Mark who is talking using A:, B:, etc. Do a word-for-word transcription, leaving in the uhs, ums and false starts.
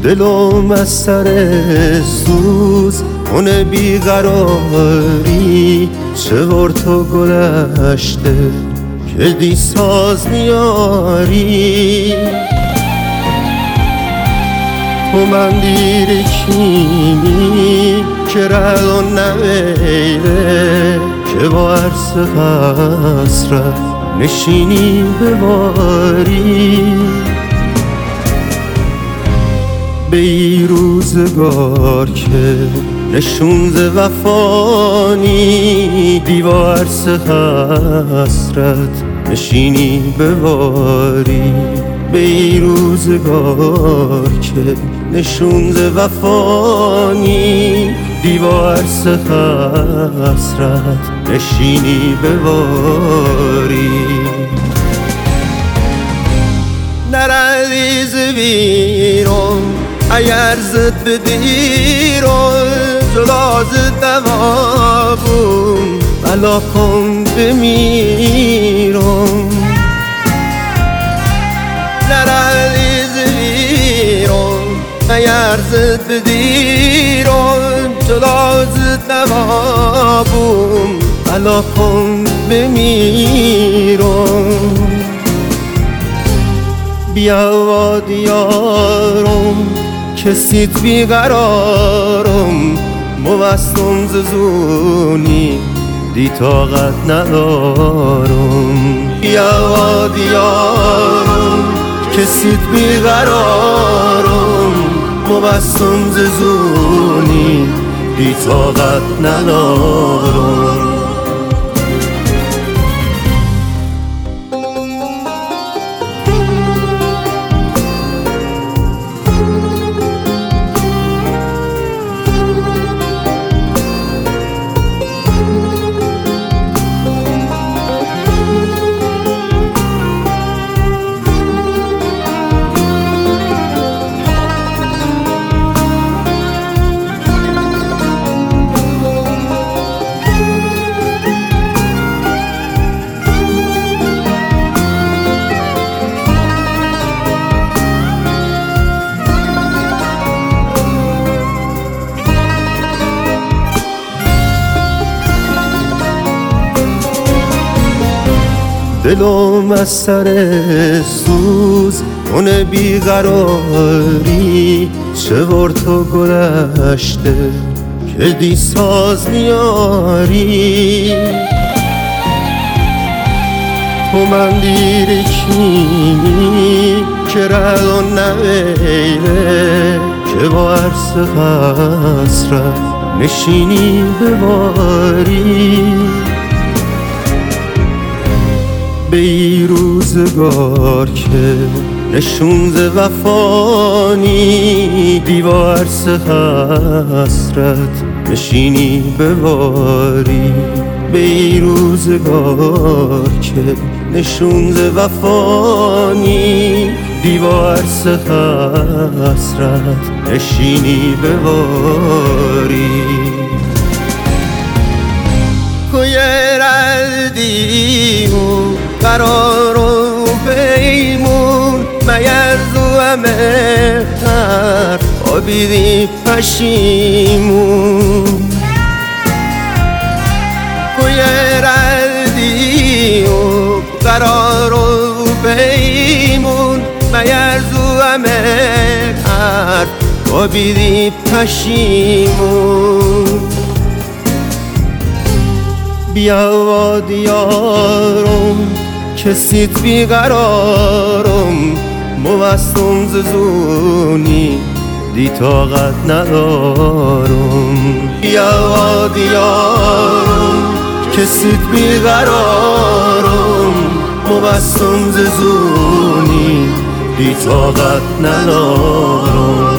A: دلم از سر سوز اون بیقراری چه تو گلشته که دی ساز میاری تو من دیر کیمی که رد نمیره که با عرص حسرت نشینی بباری به ای روزگار که نشون ز وفانی دیوار عرص حسرت نشینی بباری به ای روزگار که نشون ز وفانی دیوار عرص حسرت نشینی بباری نردی ز بیرون اگر زد بدیرون جدا زد نوابون بلا کن بمیرون نردی ز بیرون اگر زد بدیرون جدا زد نوابون بلا کن بمیرون بیا و دیارم کسیت بیقرارم موستم ززونی دی طاقت ندارم بیا و دیارم کسیت بیقرارم موستم ززونی دی طاقت ندارم دلم از سر سوز اون بیقراری چه تو گلشته که دی ساز میاری تو من دیر کیمی که رد نمیره که با عرص حسرت نشینی بباری به ای روزگار که نشون ز وفانی دیوار عرص حسرت نشینی بباری به ای روزگار که نشون ز وفانی دیوار عرص حسرت نشینی بباری کوی ردیمون قرار و پیمون مگر زو مهتر آبیدی پشیمون کوی ردی و قرار و پیمون مگر زو مهتر آبیدی پشیمون بیا و دیارم کسیت بیقرارم موستم ززونی دی طاقت ندارم بیا و دیارم کسیت بیقرارم موستم ززونی دی طاقت ندارم